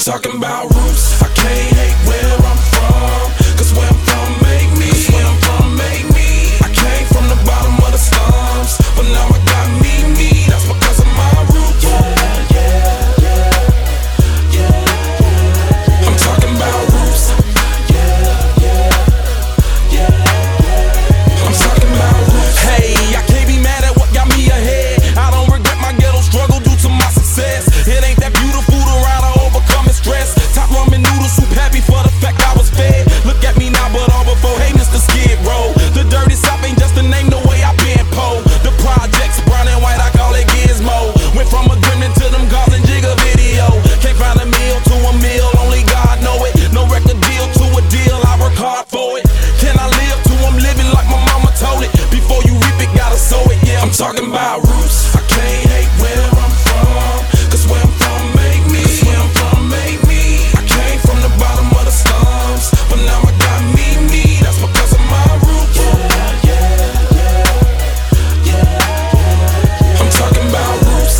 talking about roots. I can't hate where I'm from, cause where I'm from make me. I came from the bottom of the slums, but now I got me. That's because of my roots. I'm talking about roots. I'm talking about roots. Hey, I can't be mad at what got me ahead. I don't regret my ghetto struggle due to my success. It ain't that beautiful to ride or overcoming stress. Top ramen noodle soup, happy for the fact I was fed. Look at me now, but all before, hey, Mr. Skid Row. The dirty South ain't just a name, the way I been po. The projects, brown and white, I call it Gizmo. Went from a gremlin to them Golden Jigger video. Can't find a meal to a meal, only God know it. No record deal to a deal, I work hard for it. Can I live to I'm living like my mama told it? Before you reap it, gotta sow it. Yeah, I'm talking about roots. I can't hate where I'm from, cause where I'm from make me. I came from the bottom of the slums, but now I got me. That's because of my roots. I'm talking about roots.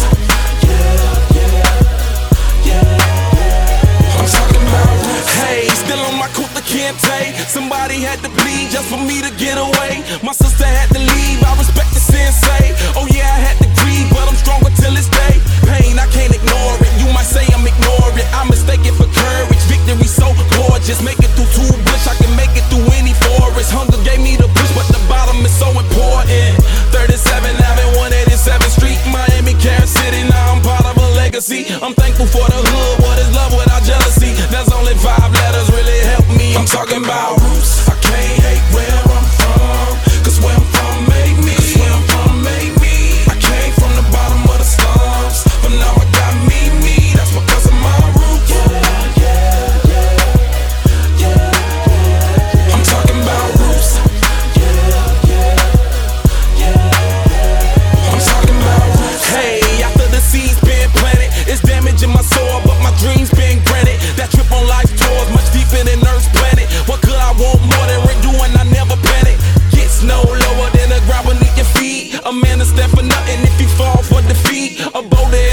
I'm talking about roots. Hey, still on my Kuta Kente. Somebody had to bleed just for me to get away. My sister had to leave, I respect the sensei. Oh yeah, I had to grieve, but I'm stronger till this day. Pain, I can't ignore it. You might say I'm ignoring. I mistake it for courage. Victory so gorgeous. Make it through two bush, I can make it through any forest. Hunger gave me the push, but the bottom is so important. 37 Avenue, 187th Street, Miami, Carol City. Now I'm part of a legacy. I'm thankful for the hood. What is love without jealousy? There's only 5 letters really help me. I'm talking about roots. I can't hate where I'm from, cause where I'm from make me. I came from the bottom of the slums, but now I got me. That's because of my roots. I'm talking about roots. I'm talking about roots. Hey, after the seeds been planted, it's damaging my soul, but my dreams been granted. That trip on life tours much deeper than Earth's planet. What could I want more than Rick doing? I never panic. Gets no lower than the ground beneath your feet. A man to stand for nothing if he fall for defeat. A boulder